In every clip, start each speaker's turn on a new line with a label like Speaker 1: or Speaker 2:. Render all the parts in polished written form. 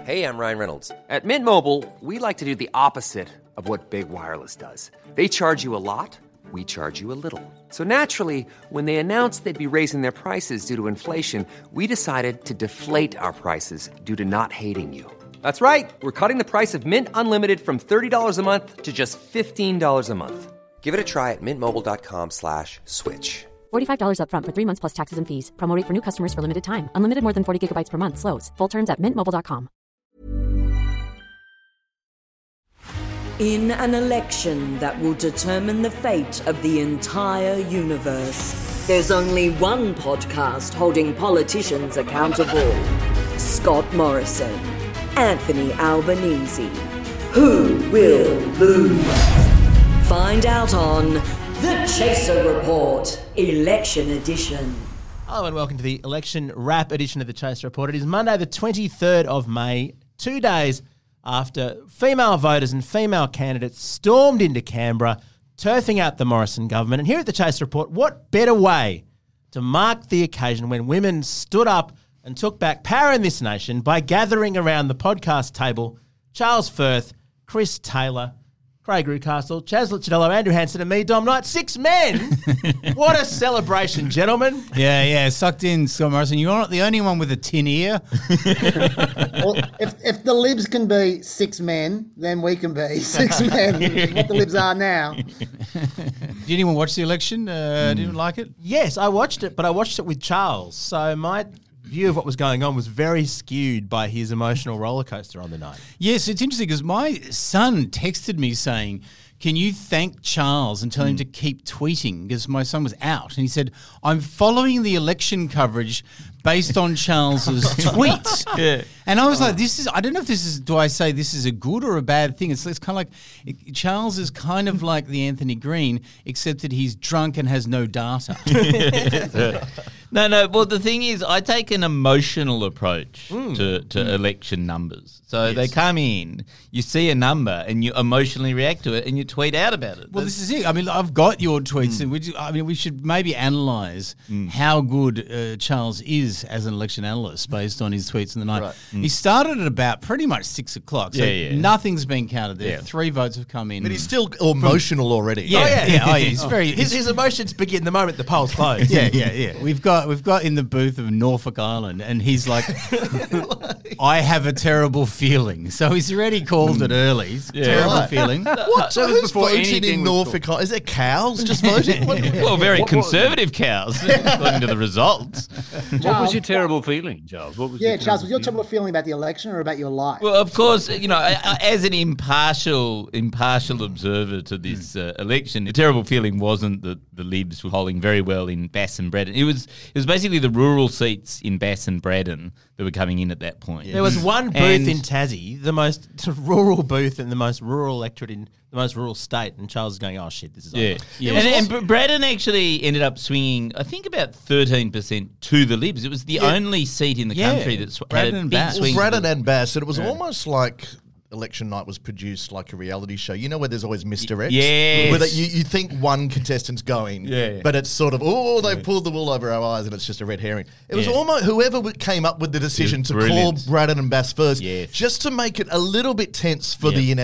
Speaker 1: Hey, I'm Ryan Reynolds. At Mint Mobile, we like to do the opposite of what Big Wireless does. They charge you a lot, we charge you a little. So naturally, when they announced they'd be raising their prices due to inflation, we decided to deflate our prices due to not hating you. That's right. We're cutting the price of Mint Unlimited from $30 a month to just $15 a month. Give it a try at mintmobile.com/switch.
Speaker 2: $45 up front for 3 months plus taxes and fees. Promo rate for new customers for limited time. Unlimited more than 40 gigabytes per month. Slows full terms at mintmobile.com.
Speaker 3: In an election that will determine the fate of the entire universe, there's only one podcast holding politicians accountable. Scott Morrison, Anthony Albanese. Who will lose? Find out on The Chaser Report, Election Edition.
Speaker 4: Hello and welcome to the Election Wrap edition of The Chaser Report. It is Monday the 23rd of May, 2 days after female voters and female candidates stormed into Canberra, turfing out the Morrison government. And here at The Chaser Report, what better way to mark the occasion when women stood up and took back power in this nation by gathering around the podcast table Charles Firth, Chris Taylor, Craig Rucastle, Chaz Licciardello, Andrew Hansen and me, Dom Knight. 6 men! What a celebration, gentlemen.
Speaker 5: Yeah, sucked in, Scott Morrison. You're not the only one with a tin ear.
Speaker 6: Well, if the Libs can be 6 men, then we can be 6 men. What the Libs are now.
Speaker 5: Did anyone watch the election? Did you like it?
Speaker 4: Yes, I watched it, but I watched it with Charles. So my view of what was going on was very skewed by his emotional roller coaster on the night.
Speaker 5: Yes, it's interesting because my son texted me saying, can you thank Charles and tell him to keep tweeting? Because my son was out. And he said, I'm following the election coverage based on Charles's tweets.
Speaker 7: Yeah.
Speaker 5: And I was like, I don't know if do I say this is a good or a bad thing? It's kind of like, Charles is kind of like the Anthony Green, except that he's drunk and has no data.
Speaker 7: No. Well, the thing is, I take an emotional approach to election numbers. So they come in, you see a number, and you emotionally react to it, and you tweet out about it.
Speaker 5: Well, this is it. I mean, I've got your tweets, and we should maybe analyse how good Charles is as an election analyst based on his tweets in the night. Right. He started at about pretty much 6 o'clock, so nothing's been counted there. 3 votes have come in.
Speaker 8: But he's still emotional already.
Speaker 5: He's very.
Speaker 4: His emotions begin the moment the polls close.
Speaker 5: Yeah. We've got in the booth of Norfolk Island, and he's like, I have a terrible feeling. So he's already called it early. Terrible feeling.
Speaker 8: What? So who's voting in Norfolk Island? Is there cows just voting?
Speaker 7: Well, very conservative cows, according to the results.
Speaker 9: What was your terrible feeling, Charles?
Speaker 6: Charles, was your terrible feeling about the election or about your life?
Speaker 7: Well, of course, as an impartial observer to this election, the terrible feeling wasn't that the Libs were polling very well in Bass and Braddon. It was basically the rural seats in Bass and Braddon that were coming in at that point.
Speaker 4: There was one booth in Tassie, the most rural booth and the most rural electorate in the most rural state, and Charles is going, oh shit, this is over.
Speaker 7: And Braddon actually ended up swinging, I think, about 13% to the Libs. It was the only seat in the country that had a big swing.
Speaker 8: Braddon and Bass, and it was almost like election night was produced like a reality show. You know where there's always Mr. X?
Speaker 7: Yes.
Speaker 8: Where you think one contestant's going, but it's sort of, they've pulled the wool over our eyes and it's just a red herring. It was almost whoever came up with the decision to call Braddon and Bass first, just to make it a little bit tense for the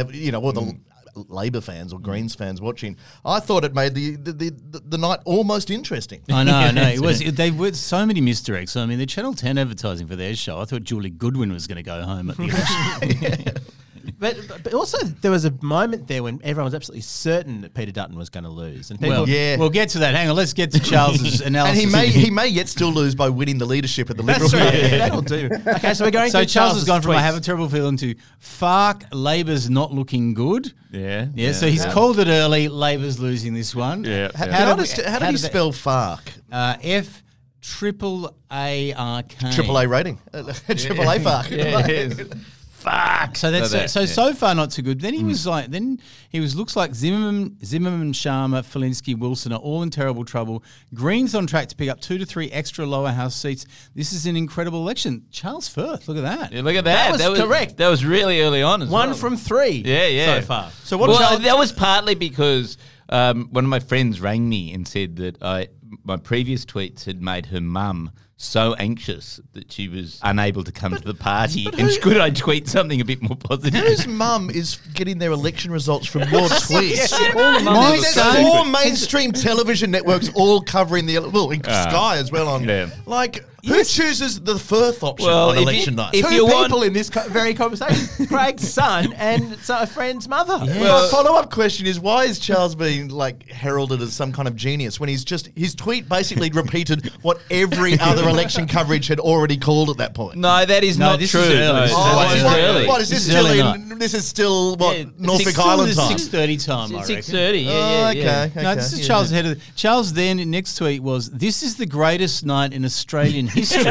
Speaker 8: Labor fans or Greens fans watching. I thought it made the night almost interesting.
Speaker 5: I know. It was. They were so many Mr. X. I mean, the Channel 10 advertising for their show. I thought Julie Goodwin was going to go home at the election.
Speaker 4: But also there was a moment there when everyone was absolutely certain that Peter Dutton was going to lose. And people,
Speaker 5: we'll get to that. Hang on, let's get to Charles's analysis.
Speaker 8: And he may yet still lose by winning the leadership of the Liberal Party.
Speaker 4: That'll do. Okay, so we're going.
Speaker 5: So Charles has gone from I have a terrible feeling to fuck, Labor's not looking good.
Speaker 7: Yeah.
Speaker 5: So he's called it early. Labor's losing this one.
Speaker 7: Yeah.
Speaker 8: How did he spell FARC?
Speaker 5: F. Triple A-R-K.
Speaker 8: Triple A rating. Triple A FARC.
Speaker 5: Fuck. So that's so far not too good. Then he was like, looks like Zimmerman, Sharma, Felinski, Wilson are all in terrible trouble. Green's on track to pick up 2 to 3 extra lower house seats. This is an incredible election. Charles Firth, look at that.
Speaker 7: Yeah, look at that.
Speaker 4: That was correct.
Speaker 7: That was really early on as well.
Speaker 4: 1 from 3.
Speaker 7: So
Speaker 4: far.
Speaker 7: So that was partly because one of my friends rang me and said that my previous tweets had made her mum so anxious that she was unable to come to the party. And could I tweet something a bit more positive?
Speaker 8: Whose mum is getting their election results from your tweets?
Speaker 5: There's
Speaker 8: 4 mainstream television networks all covering the Sky as well on.
Speaker 7: Yeah.
Speaker 8: Like, who chooses the Firth option on election night?
Speaker 4: Two people in this very conversation: Craig's son and a friend's mother.
Speaker 8: Yeah. Well, my follow-up question is, why is Charles being heralded as some kind of genius when his tweet basically repeated what every other election coverage had already called at that point?
Speaker 7: No, that is not
Speaker 5: this
Speaker 7: true.
Speaker 5: Is early.
Speaker 8: This is still Norfolk Island time?
Speaker 5: 6:30 time.
Speaker 7: 6:30.
Speaker 8: Okay.
Speaker 5: No, this is Charles ahead of Charles. Then next tweet was, "This is the greatest night in Australian history,"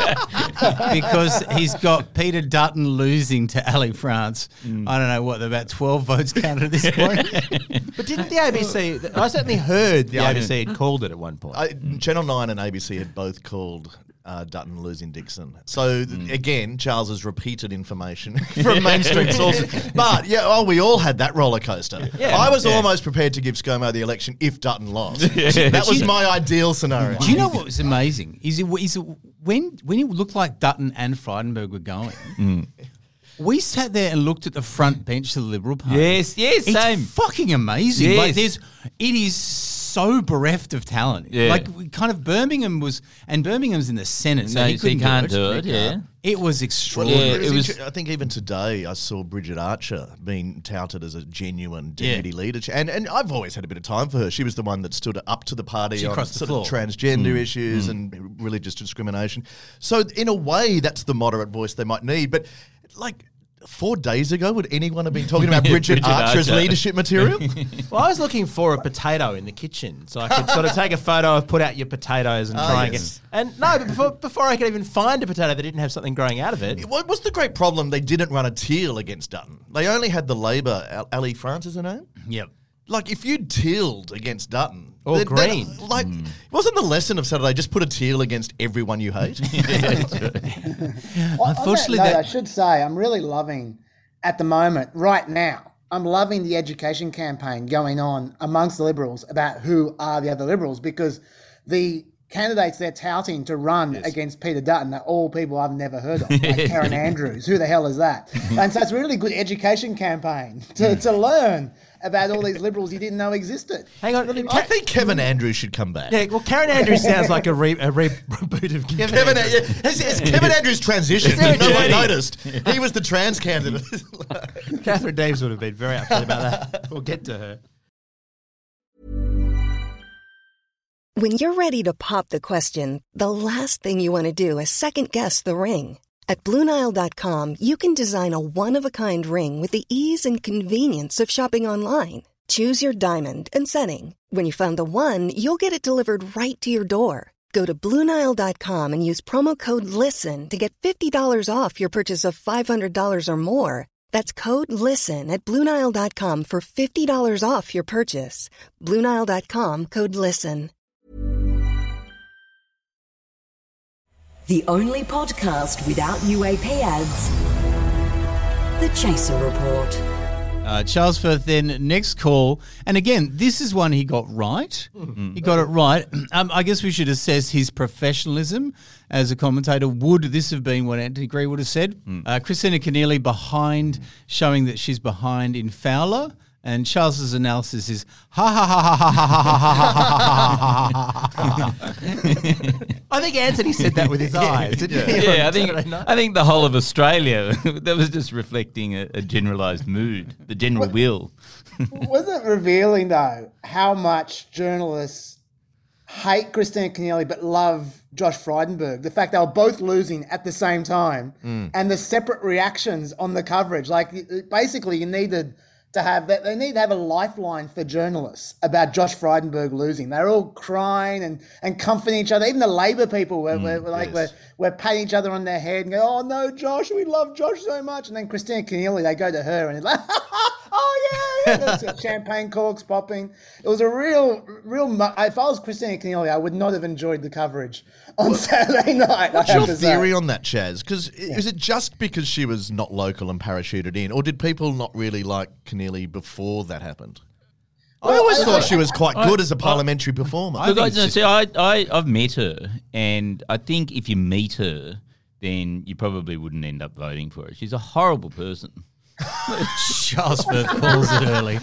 Speaker 5: because he's got Peter Dutton losing to Ali France. I don't know what, about 12 votes counted at this point.
Speaker 4: But didn't the ABC? I certainly heard the ABC had called it at one point.
Speaker 8: Channel 9 and ABC had both called Dutton losing Dixon. So again, Charles has repeated information from mainstream sources. But we all had that roller coaster. Yeah. I was almost prepared to give ScoMo the election if Dutton lost. That was my ideal scenario.
Speaker 5: Do you know what was amazing? Is when it looked like Dutton and Frydenberg were going. We sat there and looked at the front bench of the Liberal Party.
Speaker 7: Yes,
Speaker 5: it's
Speaker 7: same.
Speaker 5: Fucking amazing.
Speaker 7: Yes.
Speaker 5: It is so bereft of talent.
Speaker 7: Yeah.
Speaker 5: Birmingham's in the Senate, so he
Speaker 7: can't do it. Yeah.
Speaker 5: It was extraordinary.
Speaker 8: I think even today I saw Bridget Archer being touted as a genuine deputy leader, and I've always had a bit of time for her. She was the one that stood up to the party on sort of transgender issues and religious discrimination. So in a way, that's the moderate voice they might need. But 4 days ago, would anyone have been talking about Bridget Archer's leadership material?
Speaker 4: Well, I was looking for a potato in the kitchen, so I could sort of take a photo of put out your potatoes and try and get. And but before I could even find a potato, they didn't have something growing out of it.
Speaker 8: What was the great problem? They didn't run a teal against Dutton. They only had the Labor. Ali France is her name?
Speaker 5: Yep.
Speaker 8: If you'd tealed against Dutton.
Speaker 4: Or green.
Speaker 8: Wasn't the lesson of Saturday just put a teal against everyone you hate?
Speaker 6: Unfortunately, I should say I'm really loving, at the moment, right now, I'm loving the education campaign going on amongst the Liberals about who are the other Liberals, because the candidates they're touting to run against Peter Dutton are all people I've never heard of, like Karen Andrews. Who the hell is that? And so it's a really good education campaign to learn about all these Liberals you didn't know existed.
Speaker 4: Hang on.
Speaker 8: I think Kevin Andrews should come back.
Speaker 4: Yeah, well, Karen Andrews sounds like a reboot of Kevin Andrews.
Speaker 8: Has Kevin Andrews transitioned? No one noticed. He was the trans candidate.
Speaker 4: Catherine Daves would have been very upset about that. We'll get to her.
Speaker 10: When you're ready to pop the question, the last thing you want to do is second-guess the ring. At BlueNile.com, you can design a one-of-a-kind ring with the ease and convenience of shopping online. Choose your diamond and setting. When you find the one, you'll get it delivered right to your door. Go to BlueNile.com and use promo code LISTEN to get $50 off your purchase of $500 or more. That's code LISTEN at BlueNile.com for $50 off your purchase. BlueNile.com, code LISTEN.
Speaker 3: The only podcast without UAP ads. The Chaser Report.
Speaker 5: Charles Firth then, next call. And again, this is one he got right. He got it right. I guess we should assess his professionalism as a commentator. Would this have been what Anthony Gree would have said? Christina Keneally behind, showing that she's behind in Fowler. And Charles's analysis is ha ha ha ha ha ha ha ha ha.
Speaker 4: I think Anthony said that with his eyes. Didn't he?
Speaker 7: Yeah, I think the whole of Australia that was just reflecting a generalised mood, the general will.
Speaker 6: Wasn't it revealing though how much journalists hate Christina Keneally but love Josh Frydenberg? The fact they were both losing at the same time and the separate reactions on the coverage. Basically, you needed to have that. They need to have a lifeline for journalists about Josh Frydenberg losing. They're all crying and comforting each other. Even the Labor people were patting each other on their head and go, "Oh no, Josh, we love Josh so much." And then Christina Keneally, they go to her and it's like, "Oh yeah, that's got champagne corks popping." It was a real. If I was Christina Keneally, I would not have enjoyed the coverage on Saturday night.
Speaker 8: What's your theory on that, Chaz? Because is it just because she was not local and parachuted in, or did people not really like Keneally before that happened? I always thought she was quite good as a parliamentary performer.
Speaker 7: I've met her, and I think if you meet her, then you probably wouldn't end up voting for her. She's a horrible person.
Speaker 5: Charles Firth calls it early.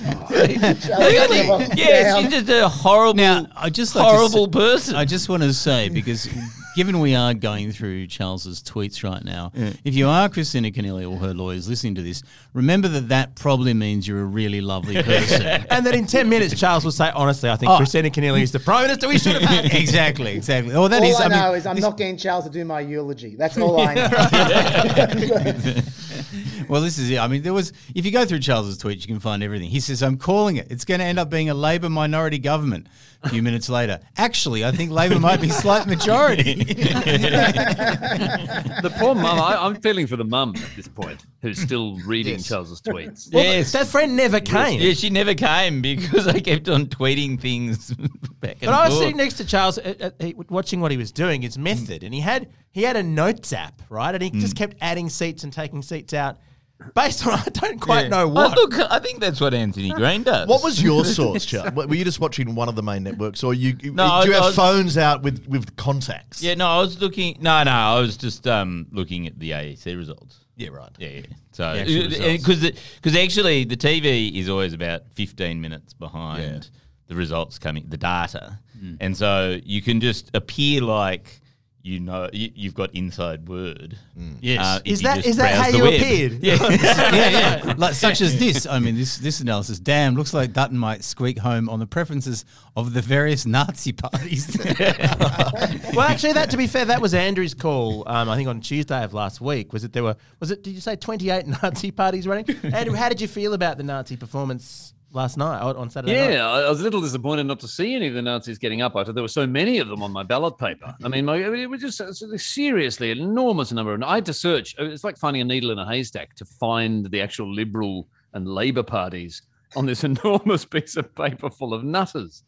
Speaker 7: She's just a horrible, horrible person.
Speaker 5: I just want to say, because given we are going through Charles's tweets right now, if you are Christina Keneally or her lawyers listening to this, remember that probably means you're a really lovely person.
Speaker 4: And that in 10 minutes, Charles will say, honestly, I think Christina Keneally is the Prime Minister we should have had.
Speaker 5: Exactly. Or
Speaker 6: all I know is I'm not getting Charles to do my eulogy. That's all I know.
Speaker 5: Well, this is it. I mean, if you go through Charles's tweets, you can find everything. He says, I'm calling it. It's going to end up being a Labor minority government. A few minutes later, actually, I think Labor might be slight majority.
Speaker 9: The poor mum, I'm feeling for the mum at this point, who's still reading Charles's tweets.
Speaker 4: Well, yes. That friend never came.
Speaker 7: Yeah, she never came because I kept on tweeting things back and forth.
Speaker 4: But I was sitting next to Charles watching what he was doing, his method, and he had a notes app, right? And he just kept adding seats and taking seats out. Based on, I don't quite know what.
Speaker 7: Look, I think that's what Anthony Green does.
Speaker 8: What was your source, Charles? Were you just watching one of the main networks, or do you have phones out with contacts?
Speaker 7: Yeah, no, I was looking. No, I was just looking at the AEC results.
Speaker 8: Yeah, right.
Speaker 7: Yeah. So because actually the TV is always about 15 minutes behind the results coming, the data, and so you can just appear like. You've got inside word.
Speaker 5: Yes.
Speaker 4: Is that how you appeared?
Speaker 5: Yeah. Like, such as this. I mean, this analysis. Damn, looks like Dutton might squeak home on the preferences of the various Nazi parties.
Speaker 4: Well, actually, to be fair, that was Andrew's call. I think on Tuesday of last week. Did you say 28 Nazi parties running? Andrew, how did you feel about the Nazi performance last night, on Saturday night?
Speaker 9: Yeah, I was a little disappointed not to see any of the Nazis getting up. I thought there were so many of them on my ballot paper. I mean, it was just seriously an enormous number. And I had to search. It's like finding a needle in a haystack to find the actual Liberal and Labor parties on this enormous piece of paper full of nutters.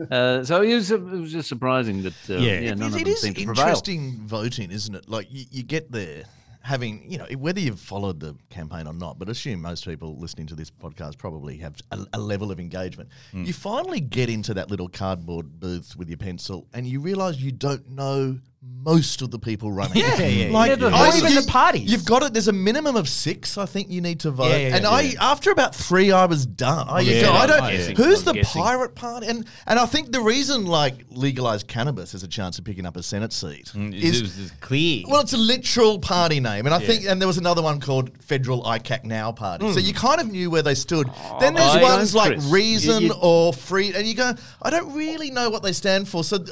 Speaker 9: So it was just surprising that none of them seemed to prevail.
Speaker 8: It is interesting voting, isn't it? Like, you get there. Having, whether you've followed the campaign or not, but assume most people listening to this podcast probably have a level of engagement. You finally get into that little cardboard booth with your pencil and you realise you don't know most of the people running.
Speaker 4: Yeah. Like, even the parties.
Speaker 8: You've got it. There's a minimum of 6, I think you need to vote. After about 3, I was done. Who's the Pirate Party? And I think the reason legalised cannabis has a chance of picking up a Senate seat
Speaker 7: is clear.
Speaker 8: Well, it's a literal party name. And I think, and there was another one called Federal ICAC Now Party. So you kind of knew where they stood. Then there's ones like Reason or Free, and you go, I don't really know what they stand for. So,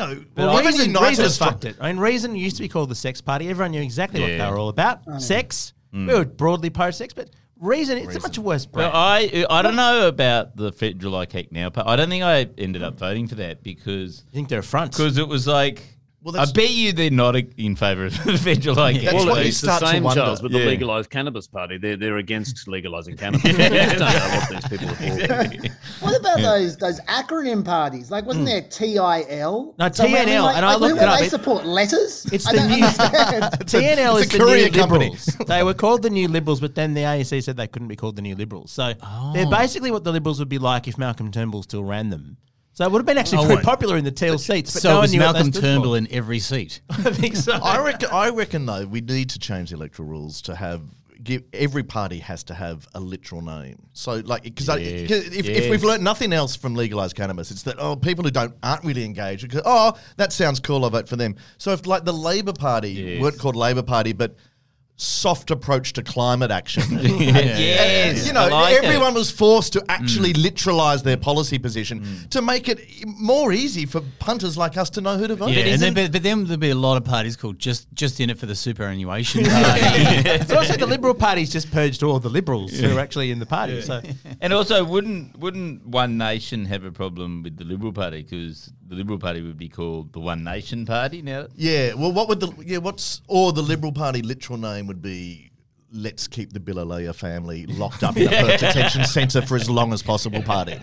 Speaker 4: Reason's fucked it. I mean, Reason used to be called the Sex Party. Everyone knew exactly what they were all about. Sex. We were broadly pro-sex, but Reason, it's a much worse brand.
Speaker 7: Well, I don't know about the Federal ICAC Now part. I don't think I ended up voting for that because...
Speaker 4: You think they're a front?
Speaker 7: Because it was like... Well, I bet you they're not in favour of the Federal ICAC.
Speaker 9: That's what it's the same, Charles, with the legalised cannabis party. They're against legalising cannabis. I don't know what these people are for.
Speaker 6: What about those acronym parties? Like, wasn't there TIL?
Speaker 4: No, TNL. And I looked it up.
Speaker 6: They support letters?
Speaker 4: It's the new... TNL is the new Liberals. They were called the New Liberals, but then the AEC said they couldn't be called the New Liberals. So they're basically what the Liberals would be like if Malcolm Turnbull still ran them. So it would have been actually very popular in the teal seats. But
Speaker 5: so
Speaker 4: no
Speaker 5: was
Speaker 4: one knew
Speaker 5: Malcolm Turnbull in every seat?
Speaker 4: I think so.
Speaker 8: I reckon, though, we need to change the electoral rules to every party has to have a literal name. So, if we've learnt nothing else from legalised cannabis, it's that people who aren't really engaged, that sounds cool, I'll vote for them. So if the Labor Party weren't called Labor Party, but soft approach to climate action. Everyone was forced to actually literalise their policy position to make it more easy for punters like us to know who to vote.
Speaker 5: Yeah, but then there'd be a lot of parties called just in it for the superannuation party.
Speaker 4: So also the Liberal Party's just purged all the Liberals who are actually in the party. Yeah. So.
Speaker 7: And also, wouldn't One Nation have a problem with the Liberal Party because the Liberal Party would be called the One Nation Party now?
Speaker 8: Yeah. Well, what would the Liberal Party literal name would be? Let's keep the Bilalaya family locked up in a Perth detention centre for as long as possible party.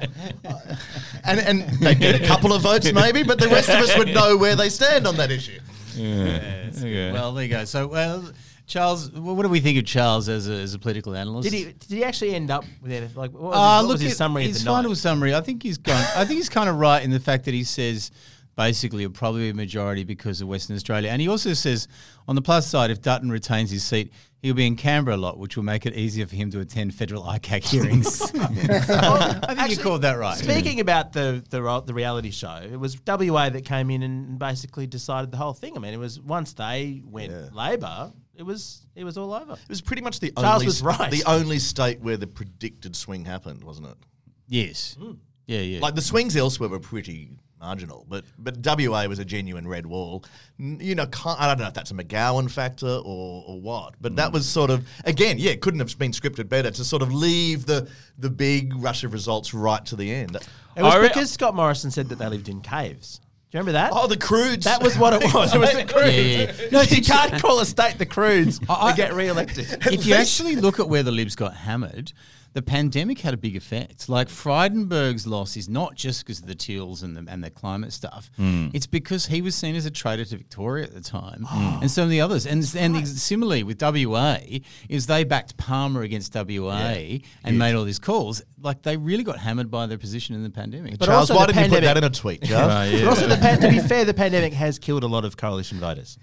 Speaker 8: And they'd get a couple of votes maybe, but the rest of us would know where they stand on that issue.
Speaker 5: Yeah. Well, there you go. So, Charles, what do we think of Charles as a political analyst?
Speaker 4: Did he actually end up with anything? Like, what was his summary?
Speaker 5: His final summary. I think he's kind of right in the fact that he says basically it'll probably be a majority because of Western Australia, and he also says on the plus side, if Dutton retains his seat, he'll be in Canberra a lot, which will make it easier for him to attend federal ICAC hearings. I think you called that right.
Speaker 4: Speaking about the reality show, it was WA that came in and basically decided the whole thing. I mean, it was once they went Labor, it was all over.
Speaker 8: It was pretty much the only state where the predicted swing happened, wasn't it?
Speaker 5: Yes. Yeah.
Speaker 8: Like the swings elsewhere were pretty marginal, but WA was a genuine red wall. You know, I don't know if that's a McGowan factor or what, but that was sort of, again, it couldn't have been scripted better to sort of leave the big rush of results right to the end.
Speaker 4: It was because Scott Morrison said that they lived in caves. Do you remember that?
Speaker 8: Oh, the Croods.
Speaker 4: That was what it was. It was the Croods. Yeah. No, you can't call a state the Croods to get re-elected.
Speaker 5: If you actually look at where the Libs got hammered, the pandemic had a big effect. Like Frydenberg's loss is not just because of the Teals and the climate stuff. It's because he was seen as a traitor to Victoria at the time and some of the others. And similarly with WA, is they backed Palmer against WA and made all these calls. Like they really got hammered by their position in the pandemic.
Speaker 8: But Charles, why didn't you put that in a tweet, Charles?
Speaker 4: But also, to be fair, the pandemic has killed a lot of coalition voters.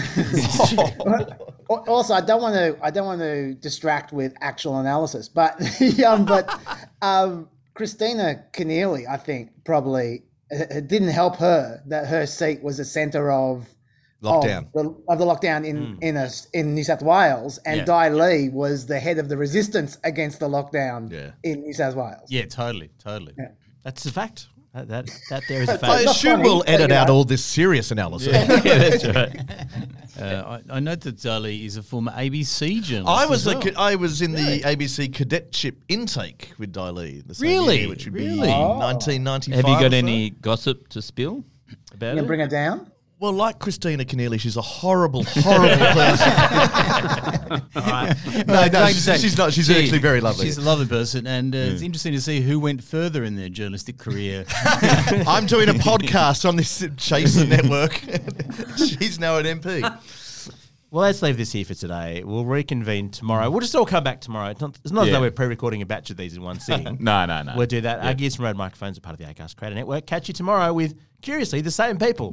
Speaker 6: Also, I don't want to distract with actual analysis, but Christina Keneally, I think, probably it didn't help her that her seat was the centre of
Speaker 8: lockdown
Speaker 6: of the lockdown in New South Wales, and Di Lee was the head of the resistance against the lockdown in New South Wales.
Speaker 5: Yeah, totally. Yeah.
Speaker 4: That's a fact. That there is a fact.
Speaker 8: I assume we'll edit out all this serious analysis.
Speaker 5: Yeah, that's right. I note that Dali is a former ABC journalist.
Speaker 8: I was in the ABC cadetship intake with Dali the same year, which would be 1995.
Speaker 7: Have you got any gossip to spill about
Speaker 6: it? Bring her down?
Speaker 8: Well, like Christina Keneally, she's a horrible, horrible person. She's not. She's actually very lovely.
Speaker 5: She's a lovely person, and it's interesting to see who went further in their journalistic career.
Speaker 8: I'm doing a podcast on this Chaser network. She's now an MP.
Speaker 4: Well, let's leave this here for today. We'll reconvene tomorrow. We'll just all come back tomorrow. It's not as though we're pre-recording a batch of these in one sitting.
Speaker 7: No.
Speaker 4: We'll do that. Our Gears from Road microphones are part of the Acast Creator Network. Catch you tomorrow with, curiously, the same people.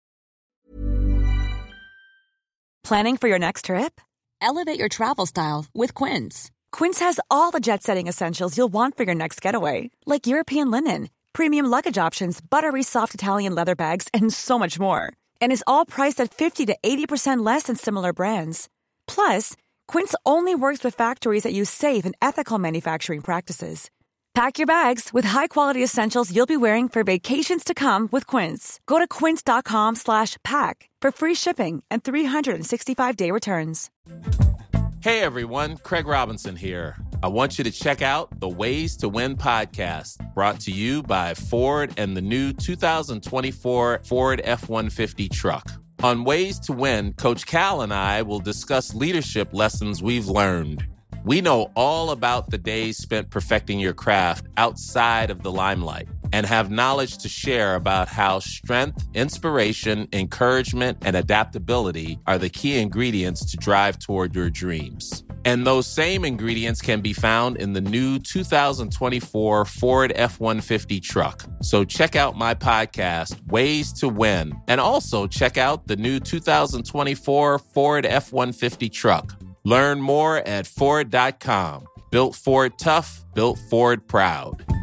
Speaker 11: Planning for your next trip? Elevate your travel style with Quince. Quince has all the jet-setting essentials you'll want for your next getaway, like European linen, premium luggage options, buttery soft Italian leather bags, and so much more. And is all priced at 50 to 80% less than similar brands. Plus, Quince only works with factories that use safe and ethical manufacturing practices. Pack your bags with high-quality essentials you'll be wearing for vacations to come with Quince. Go to quince.com/pack for free shipping and 365-day returns.
Speaker 12: Hey, everyone. Craig Robinson here. I want you to check out the Ways to Win podcast, brought to you by Ford and the new 2024 Ford F-150 truck. On Ways to Win, Coach Cal and I will discuss leadership lessons we've learned. We know all about the days spent perfecting your craft outside of the limelight and have knowledge to share about how strength, inspiration, encouragement, and adaptability are the key ingredients to drive toward your dreams. And those same ingredients can be found in the new 2024 Ford F-150 truck. So check out my podcast, Ways to Win, and also check out the new 2024 Ford F-150 truck. Learn more at Ford.com. Built Ford tough, built Ford proud.